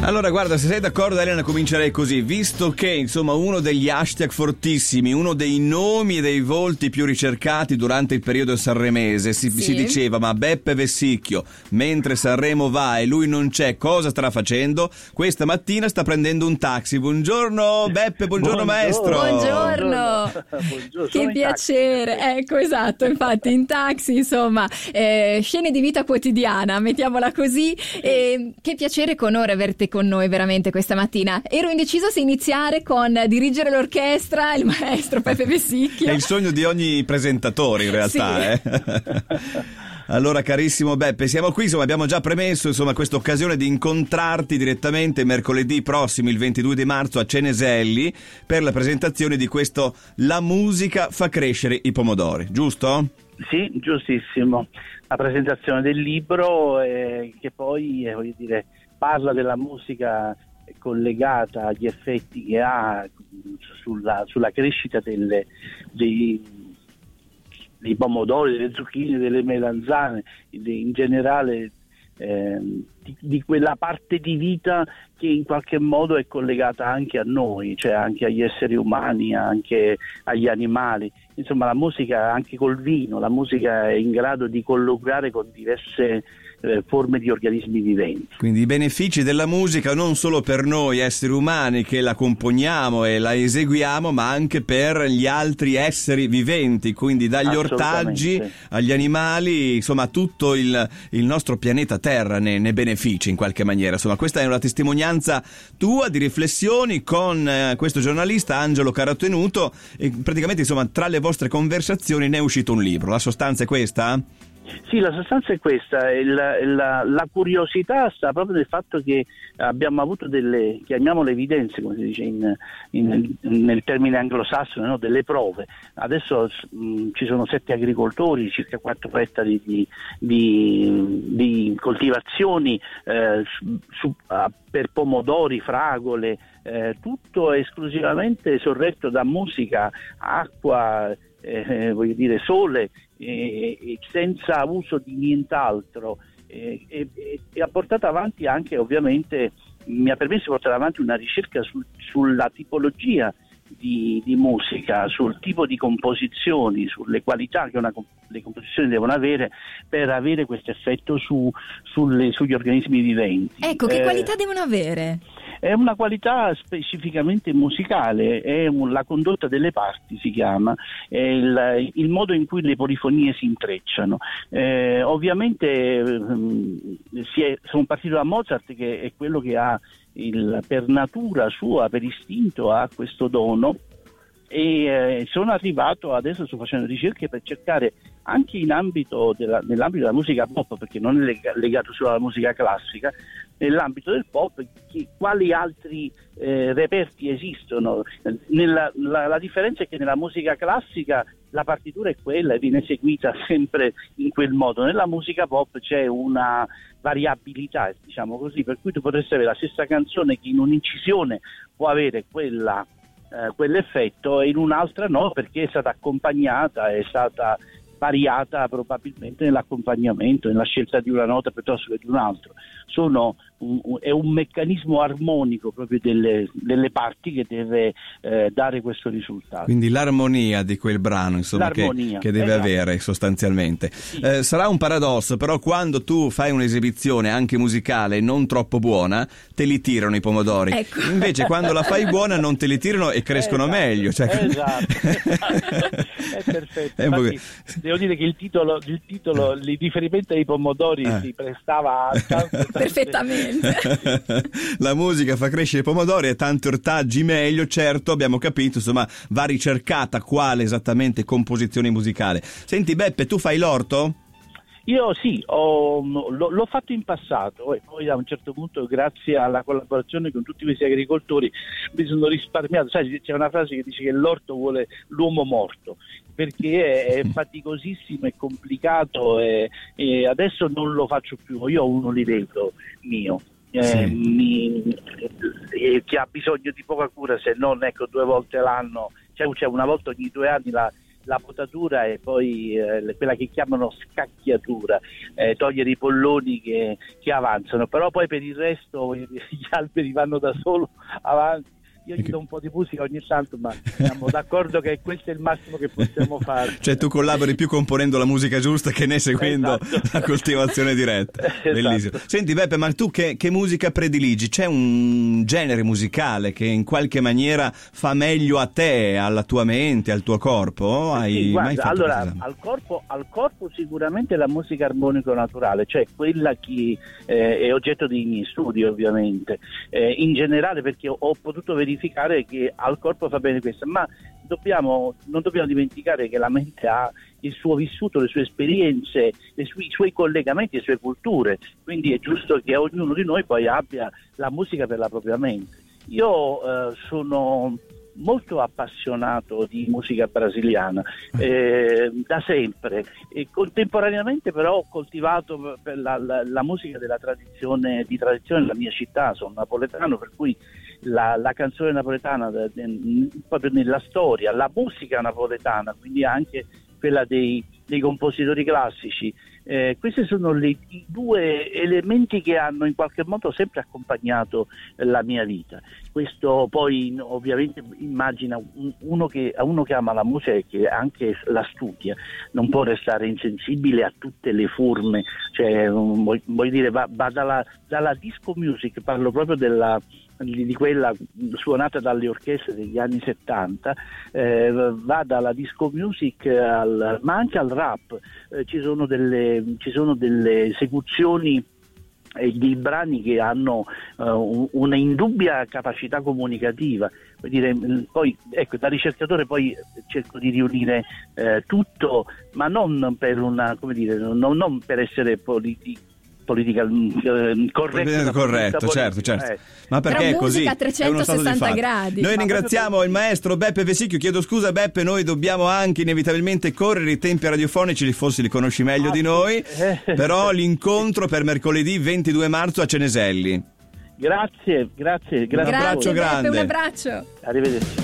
Allora guarda, se sei d'accordo Elena, comincerei così, visto che insomma uno degli hashtag fortissimi, uno dei nomi e dei volti più ricercati durante il periodo sanremese, si diceva ma Beppe Vessicchio mentre Sanremo va e lui non c'è, cosa starà facendo? Questa mattina sta prendendo un taxi. Buongiorno Beppe, buongiorno maestro. Buongiorno. Che piacere, ecco, esatto, infatti in taxi insomma scene di vita quotidiana, mettiamola così. Che piacere, che onore averti con noi veramente questa mattina. Ero indeciso se iniziare con dirigere l'orchestra, il maestro Beppe Vessicchio. È il sogno di ogni presentatore in realtà. Sì. Allora carissimo Beppe, siamo qui, insomma abbiamo già premesso insomma questa occasione di incontrarti direttamente mercoledì prossimo, il 22 di marzo a Ceneselli, per la presentazione di questo La musica fa crescere i pomodori, giusto? Sì, giustissimo. La presentazione del libro che poi voglio dire parla della musica collegata agli effetti che ha sulla crescita dei pomodori, delle zucchine, delle melanzane, in generale di quella parte di vita che in qualche modo è collegata anche a noi, cioè anche agli esseri umani, anche agli animali. Insomma, la musica, anche col vino, la musica è in grado di colloquiare con diverse forme di organismi viventi. Quindi i benefici della musica non solo per noi esseri umani che la componiamo e la eseguiamo, ma anche per gli altri esseri viventi, quindi dagli ortaggi agli animali, insomma tutto il nostro pianeta Terra ne beneficia in qualche maniera. Insomma, questa è una testimonianza tua di riflessioni con questo giornalista Angelo Carotenuto, e praticamente insomma tra le vostre conversazioni ne è uscito un libro. La sostanza è questa? Sì, la sostanza è questa. La curiosità sta proprio nel fatto che abbiamo avuto delle, chiamiamole evidenze, come si dice nel termine anglosassone, no? Delle prove. Adesso ci sono 7 agricoltori, circa 4 ettari di coltivazioni per pomodori, fragole, tutto esclusivamente sorretto da musica, acqua, voglio dire sole, senza uso di nient'altro, e ha portato avanti anche, ovviamente mi ha permesso di portare avanti una ricerca sulla tipologia di musica, sul tipo di composizioni, sulle qualità che le composizioni devono avere per avere questo effetto sugli organismi viventi. Ecco, che qualità devono avere? È una qualità specificamente musicale, è la condotta delle parti si chiama, è il modo in cui le polifonie si intrecciano. Ovviamente sono partito da Mozart, che è quello che ha per natura sua, per istinto, ha questo dono, e sono arrivato, adesso sto facendo ricerche per cercare anche nell'ambito della musica pop, perché non è legato solo alla musica classica, nell'ambito del pop quali altri reperti esistono. La differenza è che nella musica classica la partitura è quella e viene eseguita sempre in quel modo. Nella musica pop c'è una variabilità, diciamo così, per cui tu potresti avere la stessa canzone che in un'incisione può avere quell'effetto e in un'altra no, perché è stata accompagnata, è stata variata probabilmente nell'accompagnamento, nella scelta di una nota piuttosto che di un altro. È un meccanismo armonico proprio delle parti che deve dare questo risultato. Quindi l'armonia di quel brano, insomma, che deve avere sostanzialmente. Sì. Sarà un paradosso, però quando tu fai un'esibizione anche musicale non troppo buona, te li tirano i pomodori. Ecco. Invece quando la fai buona non te li tirano e crescono meglio. Cioè... Esatto. È perfetto. Infatti, devo dire che il titolo il riferimento ai pomodori si prestava a perfettamente. La musica fa crescere i pomodori e tanti ortaggi meglio, certo, abbiamo capito, insomma va ricercata quale esattamente composizione musicale. Senti Beppe, tu fai l'orto? Io sì, l'ho fatto in passato e poi a un certo punto, grazie alla collaborazione con tutti questi agricoltori, mi sono risparmiato. Sai, c'è una frase che dice che l'orto vuole l'uomo morto, perché è faticosissimo, è complicato, e adesso non lo faccio più. Io ho un oliveto mio che ha bisogno di poca cura, se non 2 volte l'anno, cioè una volta ogni 2 anni la potatura e poi quella che chiamano scacchiatura, togliere i polloni che avanzano, però poi per il resto gli alberi vanno da solo avanti. Io gli do un po' di musica ogni tanto, ma siamo d'accordo che questo è il massimo che possiamo fare. Cioè tu collabori più componendo la musica giusta che ne seguendo la coltivazione diretta. Esatto. Bellissimo. Senti Beppe, ma tu che musica prediligi? C'è un genere musicale che in qualche maniera fa meglio a te, alla tua mente, al tuo corpo? Sì, guarda, allora al corpo sicuramente la musica armonico-naturale, cioè quella che è oggetto dei miei studi ovviamente, in generale, perché ho potuto verificare che al corpo fa bene questo, ma non dobbiamo dimenticare che la mente ha il suo vissuto, le sue esperienze, i suoi collegamenti, le sue culture, quindi è giusto che ognuno di noi poi abbia la musica per la propria mente. Io sono molto appassionato di musica brasiliana da sempre, e contemporaneamente però ho coltivato per la musica della tradizione della mia città. Sono napoletano, per cui la canzone napoletana proprio nella storia, la musica napoletana, quindi anche quella dei compositori classici. Questi sono i due elementi che hanno in qualche modo sempre accompagnato la mia vita. Questo poi ovviamente immagina uno che ama la musica e che anche la studia, non può restare insensibile a tutte le forme, cioè voglio dire va dalla disco music, parlo proprio di quella suonata dalle orchestre degli anni 70, va dalla disco music ma anche al rap. Ci sono delle esecuzioni e dei brani che hanno una indubbia capacità comunicativa. Vuol dire, poi ecco, da ricercatore poi cerco di riunire tutto, ma non per non per essere politica corretto, certo. Ma perché è così? Musica a 360 gradi. Noi ringraziamo il maestro Beppe Vesicchio. Chiedo scusa Beppe, noi dobbiamo anche inevitabilmente correre, i tempi radiofonici forse li conosci meglio di noi, però l'incontro per mercoledì 22 marzo a Ceneselli. Grazie. Un abbraccio grande. Beppe, un abbraccio. Arrivederci.